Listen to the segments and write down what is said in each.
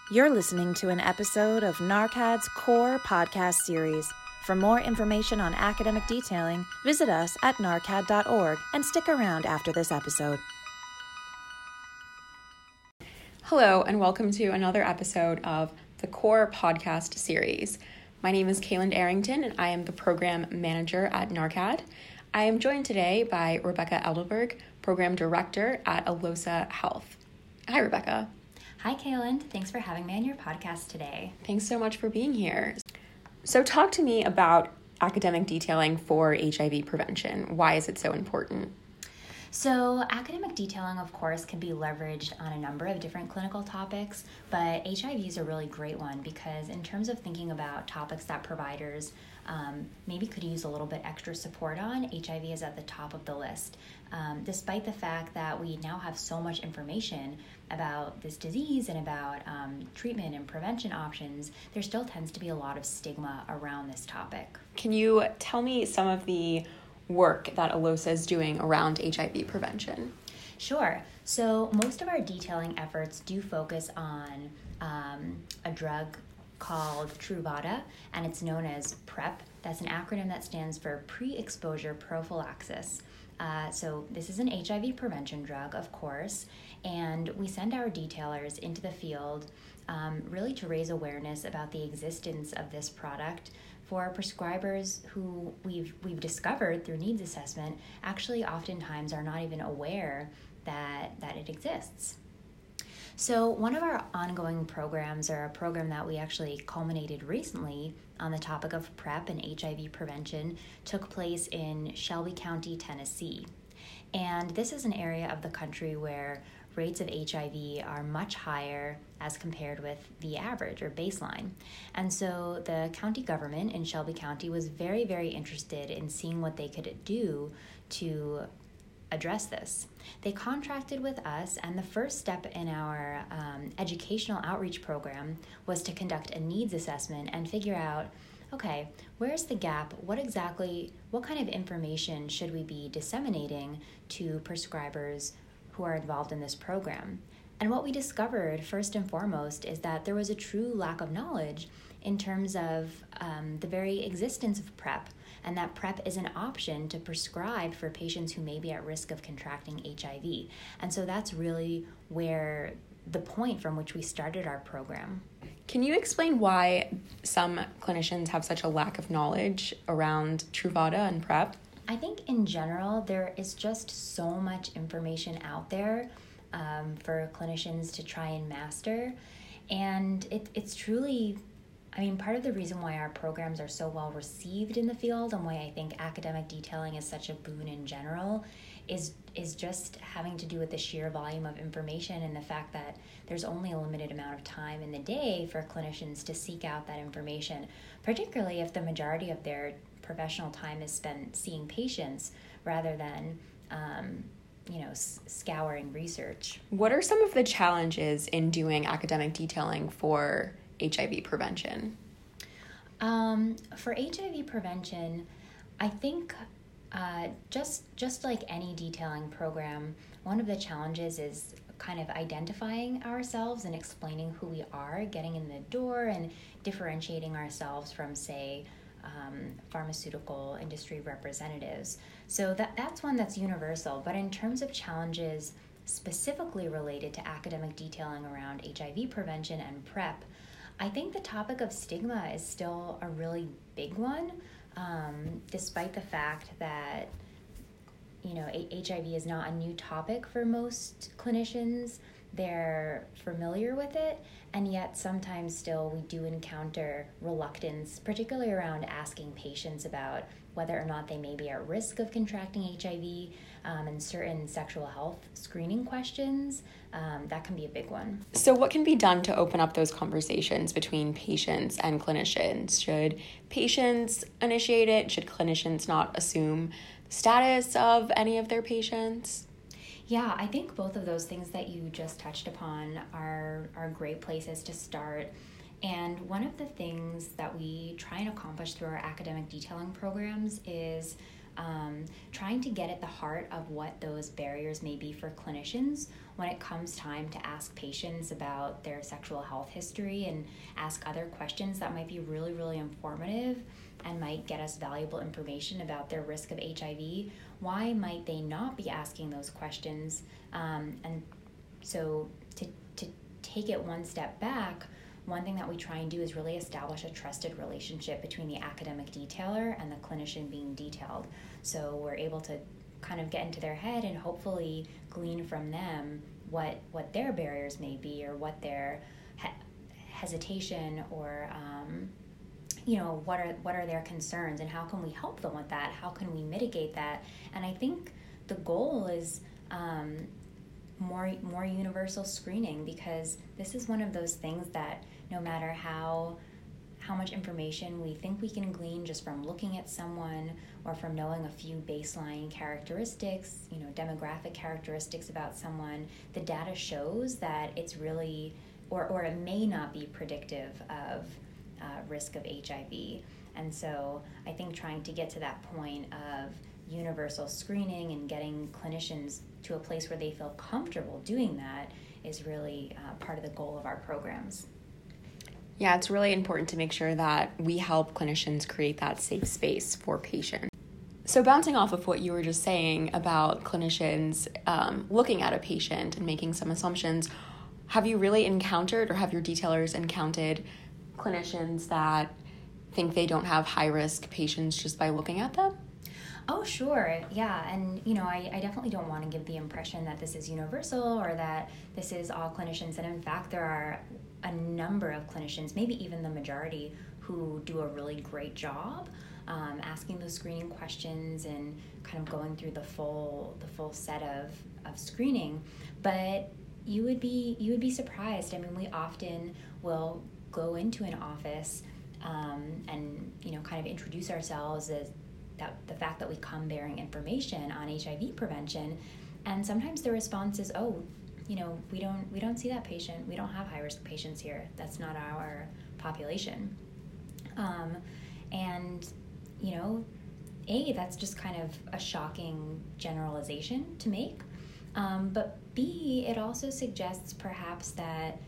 You're listening to an episode of NARCAD's Core podcast series. For more information on academic detailing, visit us at narcad.org and stick around after this episode. Hello, and welcome to another episode of the Core podcast series. My name is Kaylin Arrington, and I am the program manager at NARCAD. I am joined today by Rebecca Elderberg, program director at Alosa Health. Hi, Rebecca. Hi, Kaylin. Thanks for having me on your podcast today. Thanks so much for being here. So talk to me about academic detailing for HIV prevention. Why is it so important? So academic detailing, of course, can be leveraged on a number of different clinical topics, but HIV is a really great one because in terms of thinking about topics that providers maybe could use a little bit extra support on, HIV is at the top of the list. Despite the fact that we now have so much information about this disease and about treatment and prevention options, there still tends to be a lot of stigma around this topic. Can you tell me some of the work that Alosa is doing around HIV prevention? Sure. So most of our detailing efforts do focus on a drug called Truvada, and it's known as PrEP. That's an acronym that stands for pre-exposure prophylaxis. So this is an HIV prevention drug, of course, and we send our detailers into the field really to raise awareness about the existence of this product for prescribers who we've discovered through needs assessment actually oftentimes are not even aware that it exists. So one of our ongoing programs, or a program that we actually culminated recently on the topic of PrEP and HIV prevention, took place in Shelby County, Tennessee. And this is an area of the country where rates of HIV are much higher as compared with the average or baseline. And so the county government in Shelby County was very, very interested in seeing what they could do to address this. They contracted with us, and the first step in our educational outreach program was to conduct a needs assessment and figure out, okay, where's the gap? What kind of information should we be disseminating to prescribers who are involved in this program? And what we discovered, first and foremost, is that there was a true lack of knowledge in terms of the very existence of PrEP, and that PrEP is an option to prescribe for patients who may be at risk of contracting HIV. And so that's really where the point from which we started our program. Can you explain why some clinicians have such a lack of knowledge around Truvada and PrEP? I think in general, there is just so much information out there for clinicians to try and master. And it's truly, part of the reason why our programs are so well received in the field and why I think academic detailing is such a boon in general is just having to do with the sheer volume of information and the fact that there's only a limited amount of time in the day for clinicians to seek out that information, particularly if the majority of their professional time is spent seeing patients rather than scouring research. What are some of the challenges in doing academic detailing for HIV prevention? For HIV prevention, I think just like any detailing program, one of the challenges is kind of identifying ourselves and explaining who we are, getting in the door and differentiating ourselves from, say, pharmaceutical industry representatives. So that's one that's universal. But in terms of challenges specifically related to academic detailing around HIV prevention and PrEP, I think the topic of stigma is still a really big one, despite the fact that HIV is not a new topic for most clinicians. They're familiar with it, and yet sometimes still we do encounter reluctance, particularly around asking patients about whether or not they may be at risk of contracting HIV, and certain sexual health screening questions. That can be a big one. So what can be done to open up those conversations between patients and clinicians? Should patients initiate it? Should clinicians not assume the status of any of their patients? Yeah, I think both of those things that you just touched upon are great places to start. And one of the things that we try and accomplish through our academic detailing programs is trying to get at the heart of what those barriers may be for clinicians when it comes time to ask patients about their sexual health history and ask other questions that might be really, really informative and might get us valuable information about their risk of HIV. Why might they not be asking those questions? And so to take it one step back, one thing that we try and do is really establish a trusted relationship between the academic detailer and the clinician being detailed. So we're able to kind of get into their head and hopefully glean from them what their barriers may be, or what their hesitation, or what are their concerns, and how can we help them with that? How can we mitigate that? And I think the goal is more universal screening, because this is one of those things that no matter how much information we think we can glean just from looking at someone or from knowing a few baseline characteristics, demographic characteristics about someone, the data shows that it's really, or it may not be predictive of risk of HIV. And so I think trying to get to that point of universal screening and getting clinicians to a place where they feel comfortable doing that is really part of the goal of our programs. Yeah, it's really important to make sure that we help clinicians create that safe space for patients. So bouncing off of what you were just saying about clinicians looking at a patient and making some assumptions, have you really encountered, or have your detailers encountered clinicians that think they don't have high-risk patients just by looking at them? Oh, sure. Yeah. And, I definitely don't want to give the impression that this is universal or that this is all clinicians. And in fact, there are a number of clinicians, maybe even the majority, who do a really great job asking those screening questions and kind of going through the full set of screening. But you would be surprised. I mean, we often will go into an office and kind of introduce ourselves as the fact that we come bearing information on HIV prevention, and sometimes the response is, we don't see that patient. We don't have high risk patients here. That's not our population. That's just kind of a shocking generalization to make. But B, it also suggests perhaps that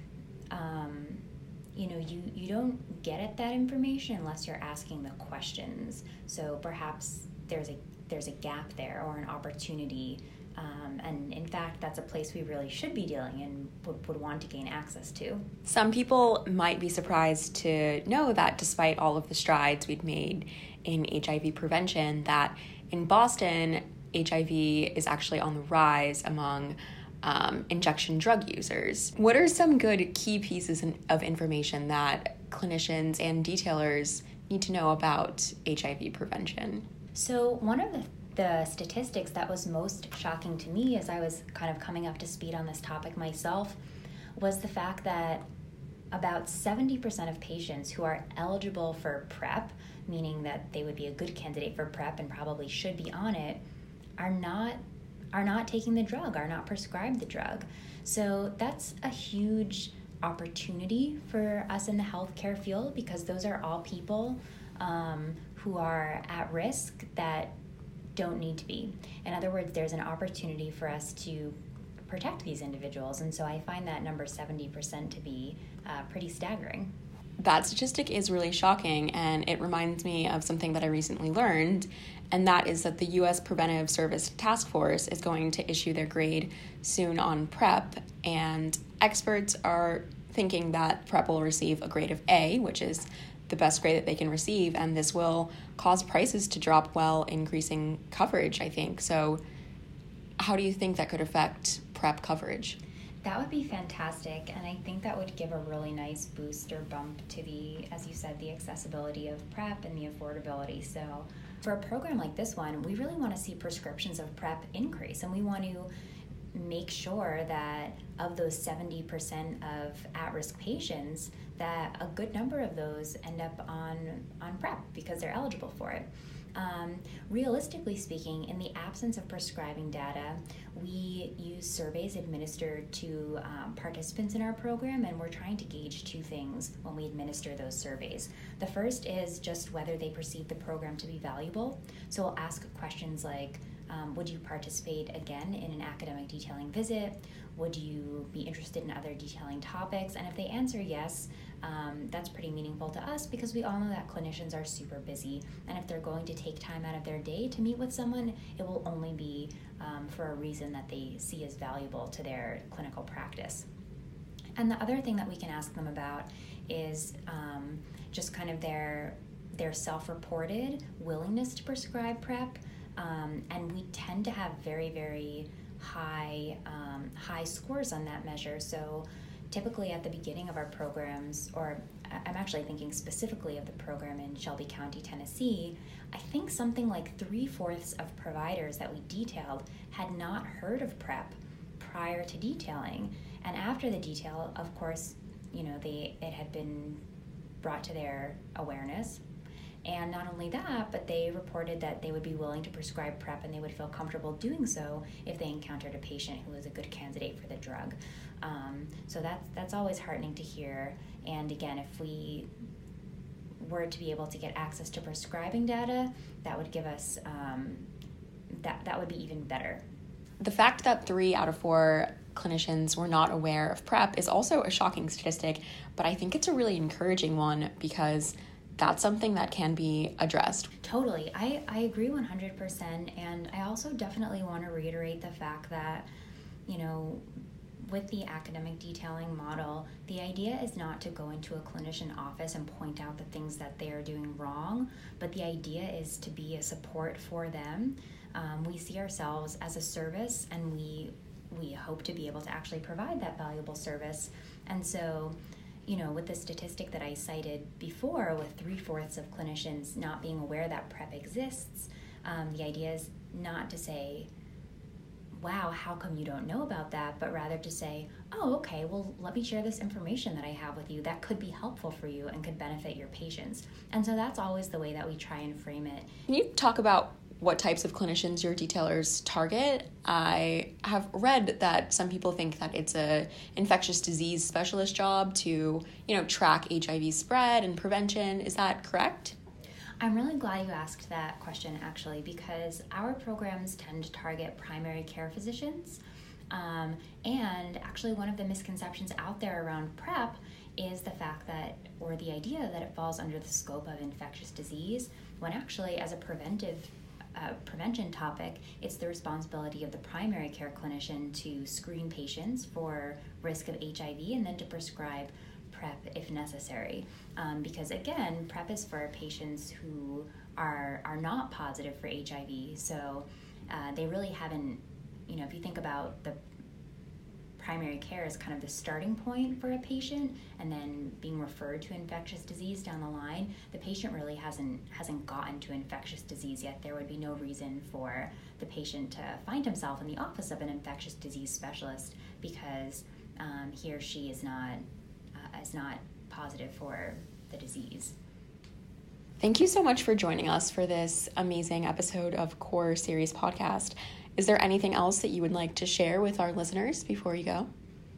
you don't get at that information unless you're asking the questions. So perhaps there's a gap there, or an opportunity, and in fact that's a place we really should be dealing and would want to gain access to. Some people might be surprised to know that despite all of the strides we've made in HIV prevention, that in Boston, HIV is actually on the rise among injection drug users. What are some good key pieces of information that clinicians and detailers need to know about HIV prevention? So one of the statistics that was most shocking to me as I was kind of coming up to speed on this topic myself was the fact that about 70% of patients who are eligible for PrEP, meaning that they would be a good candidate for PrEP and probably should be on it, are not taking the drug, are not prescribed the drug. So that's a huge opportunity for us in the healthcare field, because those are all people who are at risk that don't need to be. In other words, there's an opportunity for us to protect these individuals. And so I find that number 70% to be pretty staggering. That statistic is really shocking, and it reminds me of something that I recently learned, and that is that the U.S. Preventive Service Task Force is going to issue their grade soon on PrEP, and experts are thinking that PrEP will receive a grade of A, which is the best grade that they can receive, and this will cause prices to drop while increasing coverage, I think. So how do you think that could affect PrEP coverage? That would be fantastic, and I think that would give a really nice boost or bump to as you said, the accessibility of PrEP and the affordability. So for a program like this one, we really want to see prescriptions of PrEP increase, and we want to make sure that of those 70% of at-risk patients, that a good number of those end up on PrEP because they're eligible for it. Realistically speaking, in the absence of prescribing data, we use surveys administered to participants in our program, and we're trying to gauge two things when we administer those surveys. The first is just whether they perceive the program to be valuable. So we'll ask questions like, would you participate again in an academic detailing visit? Would you be interested in other detailing topics? And if they answer yes, that's pretty meaningful to us because we all know that clinicians are super busy. And if they're going to take time out of their day to meet with someone, it will only be for a reason that they see as valuable to their clinical practice. And the other thing that we can ask them about is just kind of their self-reported willingness to prescribe PrEP. And we tend to have very, very high scores on that measure. So typically at the beginning of our programs, or I'm actually thinking specifically of the program in Shelby County, Tennessee, I think something like 3/4 of providers that we detailed had not heard of PrEP prior to detailing. And after the detail, of course, it had been brought to their awareness. And not only that, but they reported that they would be willing to prescribe PrEP and they would feel comfortable doing so if they encountered a patient who was a good candidate for the drug. So that's always heartening to hear. And again, if we were to be able to get access to prescribing data, that would give us, that would be even better. The fact that 3 out of 4 clinicians were not aware of PrEP is also a shocking statistic, but I think it's a really encouraging one because that's something that can be addressed. Totally. I agree 100%. And I also definitely want to reiterate the fact that, with the academic detailing model, the idea is not to go into a clinician office and point out the things that they are doing wrong, but the idea is to be a support for them. We see ourselves as a service, and we hope to be able to actually provide that valuable service. And so, with the statistic that I cited before, with 3/4 of clinicians not being aware that PrEP exists, the idea is not to say, wow, how come you don't know about that? But rather to say, oh, okay, well, let me share this information that I have with you that could be helpful for you and could benefit your patients. And so that's always the way that we try and frame it. Can you talk about what types of clinicians your detailers target? I have read that some people think that it's a infectious disease specialist job to, track HIV spread and prevention. Is that correct? I'm really glad you asked that question, actually, because our programs tend to target primary care physicians. And actually, one of the misconceptions out there around PrEP is the fact that, or the idea that it falls under the scope of infectious disease, when actually, as a prevention topic, it's the responsibility of the primary care clinician to screen patients for risk of HIV and then to prescribe PrEP if necessary. Because again, PrEP is for patients who are not positive for HIV. So they really haven't, if you think about the primary care as kind of the starting point for a patient and then being referred to infectious disease down the line, the patient really hasn't gotten to infectious disease yet. There would be no reason for the patient to find himself in the office of an infectious disease specialist because he or she is not positive for the disease. Thank you so much for joining us for this amazing episode of Core Series Podcast. Is there anything else that you would like to share with our listeners before you go?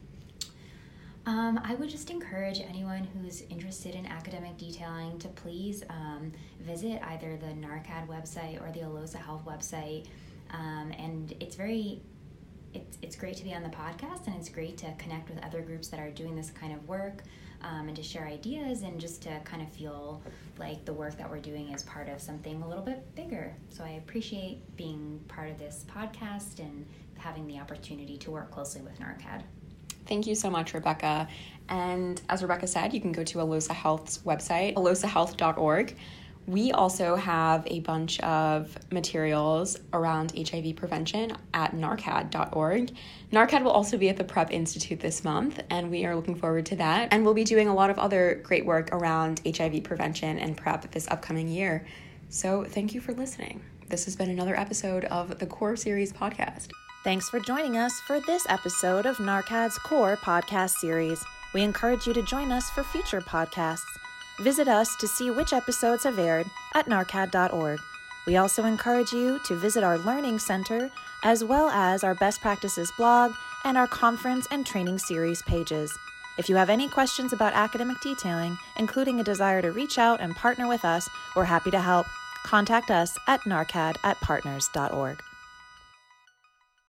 I would just encourage anyone who's interested in academic detailing to please visit either the NARCAD website or the Alosa Health website. And it's great to be on the podcast, and it's great to connect with other groups that are doing this kind of work, and to share ideas and just to kind of feel like the work that we're doing is part of something a little bit bigger. So I appreciate being part of this podcast and having the opportunity to work closely with NARCAD. Thank you so much, Rebecca. And as Rebecca said, you can go to Alosa Health's website, alosahealth.org. We also have a bunch of materials around HIV prevention at narcad.org. NARCAD will also be at the PrEP Institute this month, and we are looking forward to that. And we'll be doing a lot of other great work around HIV prevention and PrEP this upcoming year. So thank you for listening. This has been another episode of the Core Series Podcast. Thanks for joining us for this episode of NARCAD's Core Podcast Series. We encourage you to join us for future podcasts. Visit us to see which episodes have aired at narcad.org. We also encourage you to visit our Learning Center, as well as our Best Practices blog and our conference and training series pages. If you have any questions about academic detailing, including a desire to reach out and partner with us, we're happy to help. Contact us at narcad@partners.org.